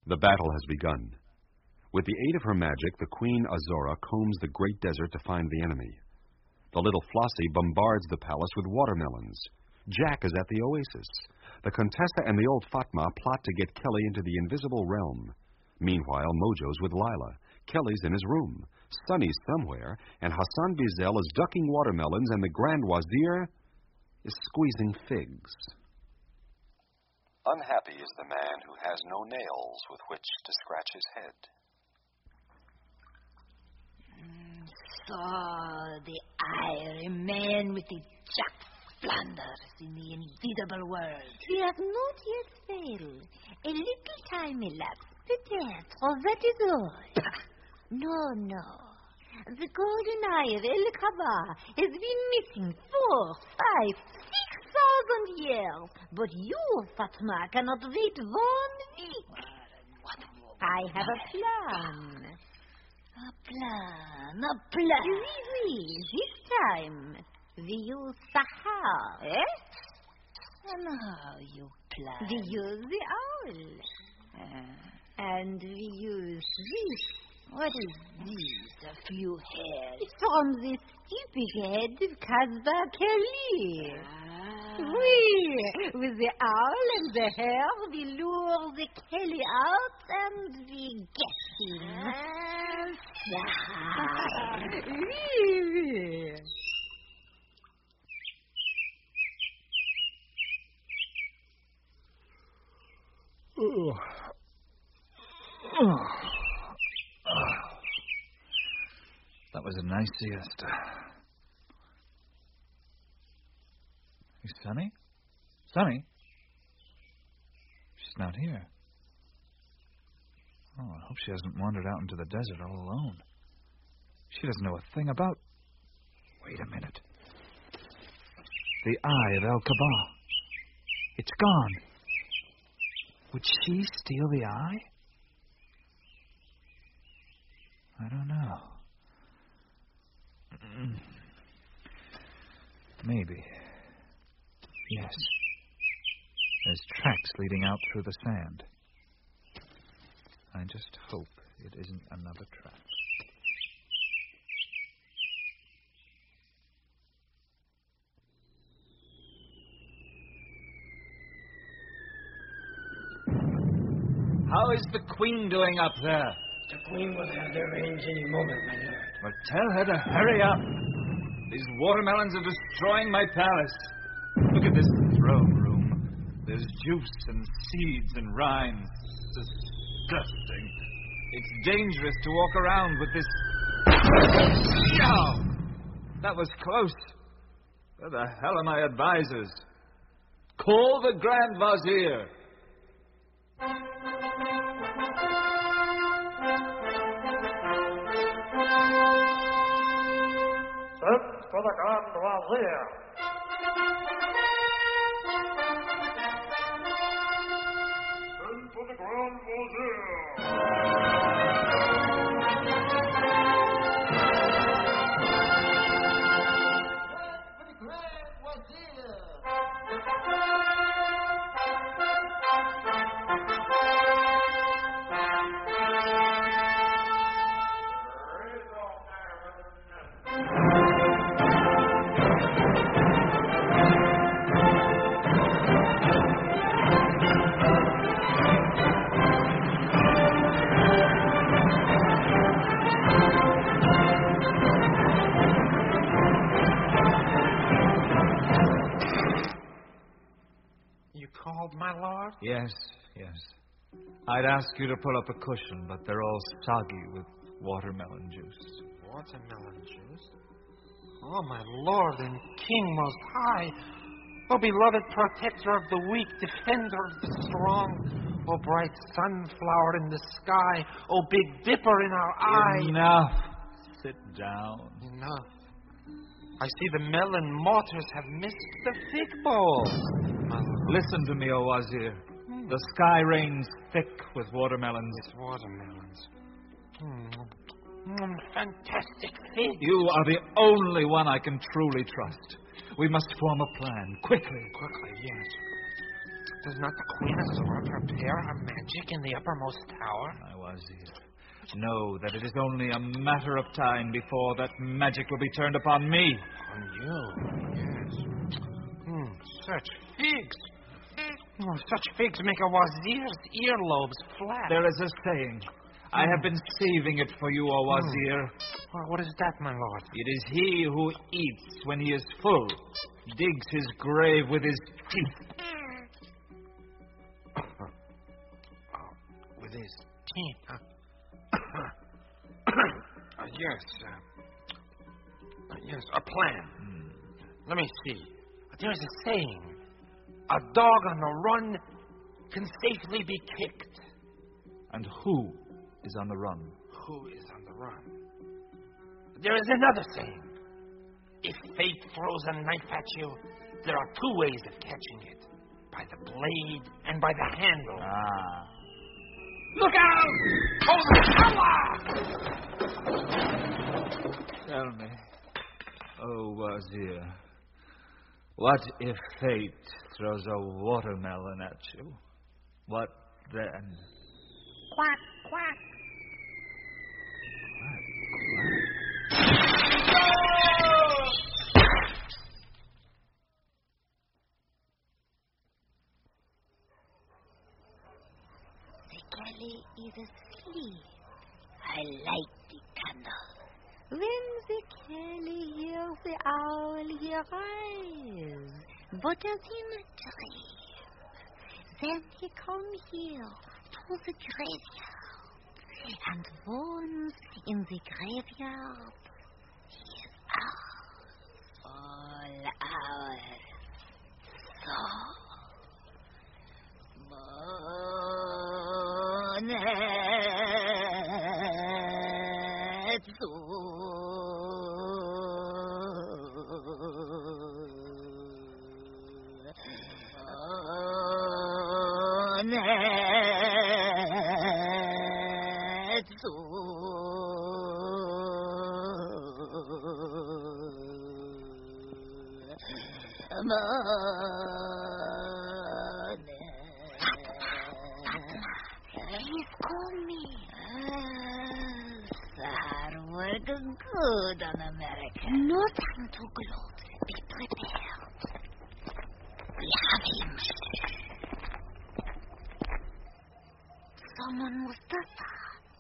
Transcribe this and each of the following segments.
The battle has begun. With the aid of her magic, the Queen Azora combs the great desert to find the enemy. The little Flossie bombards the palace with watermelons. Jack is at the oasis. The Contessa and the old Fatma plot to get Kelly into the invisible realm. Meanwhile, Mojo's with Lila. Kelly's in his room. Sonny's somewhere, and Hassan Bizel is ducking watermelons, and the Grand Wazir is squeezing figs. Unhappy is the man who has no nails with which to scratch his head. So, the iron man with the Jack Flanders in the invisible world. We have not yet failed. A little time elapsed, peut-être, that is all. No. The golden eye of El Kaba has been missing 4, 5, 6,000 years. But you, Fatma, cannot wait 1 week. I have a plan. A plan. Oui. This time, we use Sahar. And how you plan? We use the owl. And we use this. What is this? A few hairs. It's from the stupid head of Kasbah Kelly. Ah. Oui, with the owl and the hair, we lure the Kelly out and we get him. Oui. That was a nice siesta. Hey, Sonny? Sonny? She's not here. Oh, I hope she hasn't wandered out into the desert all alone. She doesn't know a thing about... Wait a minute. The eye of El Kaba. It's gone. Would she steal the eye? I don't know. Maybe. Yes. There's tracks leading out through the sand. I just hope it isn't another trap. How is the Queen doing up there? The Queen will have the range any moment, my lord. Well, tell her to hurry up. These watermelons are destroying my palace. Look at this throne room. There's juice and seeds and rinds. Disgusting. It's dangerous to walk around with this... Yow! That was close. Where the hell are my advisors? Call the Grand Vizier. Send for the Grand Wazir. Send for the Grand Wazir. Yes. I'd ask you to pull up a cushion, but they're all soggy with watermelon juice. Watermelon juice? Oh, my Lord and King Most High. Oh, beloved protector of the weak, defender of the strong. Oh, bright sunflower in the sky. Oh, Big Dipper in our eye. Enough. Sit down. Enough. I see the melon mortars have missed the fig bowl. Listen to me, O Wazir. The sky rains thick with watermelons. It's watermelons. Fantastic fig. You are the only one I can truly trust. We must form a plan. Quickly. Quickly, yes. Does not the Queen Azora prepare her magic in the uppermost tower? My Wazir, know that it is only a matter of time before that magic will be turned upon me. On you, yes. Such figs. Oh, such figs make a Wazir's earlobes flat. There is a saying. I have been saving it for you, O Wazir. Well, what is that, my lord? It is he who eats when he is full, digs his grave with his teeth. With his teeth, huh? Yes. Yes, a plan. Let me see. There's a saying. A dog on the run can safely be kicked. And who is on the run? Who is on the run? There is another saying. If fate throws a knife at you, there are two ways of catching it. By the blade and by the handle. Ah. Look out! Oh, Tell me, O Wazir, what if fate throws a watermelon at you? What then? Quack, quack. The Kelly is asleep. I light the candle. When the Kelly hears the owl, he rise. But as in a dream, then he comes here to the graveyard, and once in the graveyard, he is ours. All ours. So. He's coming. Hard work is good on America. No time to gloat. Be prepared. We have him. Someone Mustafa.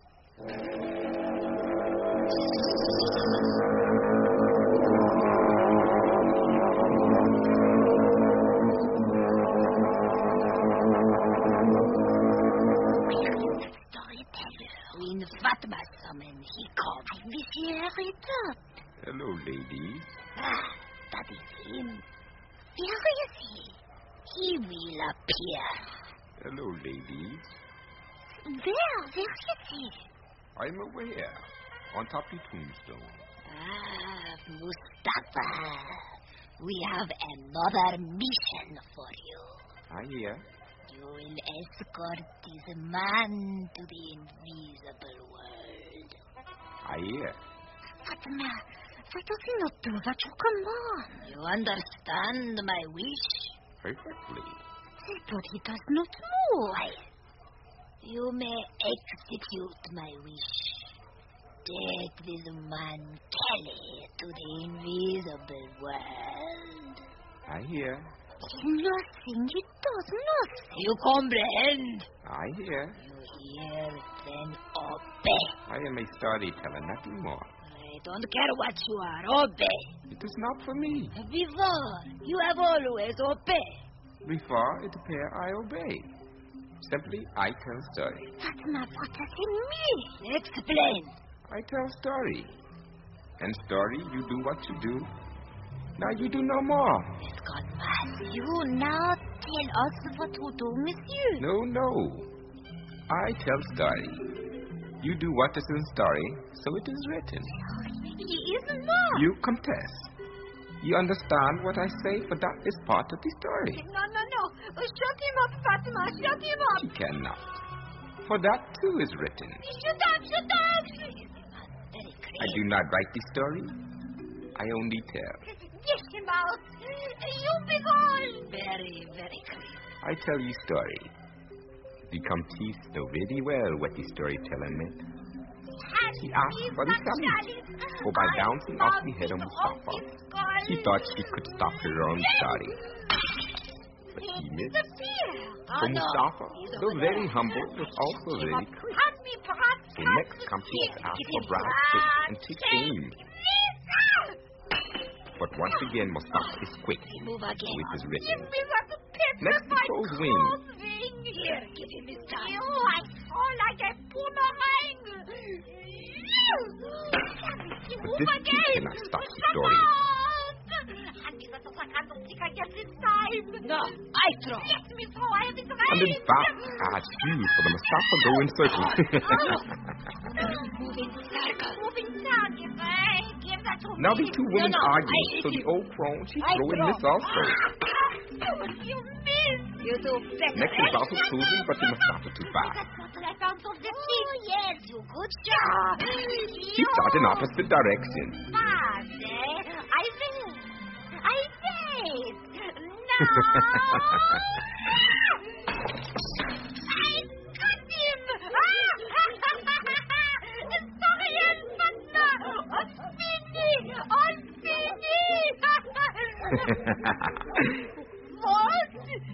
Queen Fatma summoned. He called. I wish he hurried up. Hello, ladies. Ah, that is him. Where is he? He will appear. Hello, ladies. Where is he? I'm aware. On top of the tombstone. Ah, Mustafa. We have another mission for you. I hear. You will escort this man to the invisible world. I hear. Fatima, why does he not do that? You come on. You understand my wish? Perfectly. But he does not move. You may execute my wish. Take this man Kelly to the invisible world. I hear. Nothing. He does nothing. You comprehend? I hear. You hear, then obey. I am a storyteller, nothing more. I don't care what you are, obey. It is not for me. Before, you have always obeyed. Before it appear, I obey. Simply, I tell story. Fatima, what does he mean? Explain. I tell story. And story, you do what you do. Now you do no more. It's gone mad. You now tell us what to do, monsieur. No. I tell story. You do what is in story, so it is written. He is not. You contest. You understand what I say, for that is part of the story. No. Shut him up, Fatima. Shut him up. You cannot. For that too is written. Shut up. I do not write the story. I only tell. Get him out. You be gone. Very, very clear. I I tell you story. The Comtesse know very well what the storyteller meant. She asked for the salute, for by bouncing off the head of Mustafa, she thought she could stop her own story. But he missed. For Mustafa, though very humble, was also very quick. The next Comtesse asked for Brad's foot and took aim. But once again, Mustafa is quick with his written. Next, the crow's wing. Here, give him his time. I fall like a boomerang. But this too cannot stop the story. No, I throw. And in fact, I choose for the Mustafa go in circles. Moving circle. Now the two women argue, so the old crone, she throw in this also. You missed. You do better. Next is also Susan, but the Mustafa too fast. Oh, yes, you good job. She started in opposite direction. Fast, eh? I will. No. I got him. Historian Butler. On Speedy. What?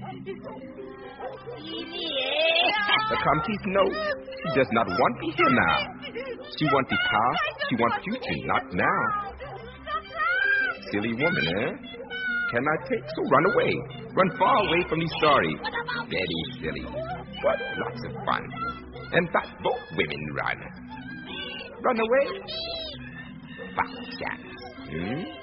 The Comtesse knows she does not want the here now. She wants the past, she wants future, not now. Silly woman, eh? Cannot take, so run away. Run far away from the story. Very silly, but lots of fun. In fact, both women run. Run away? Fat chance.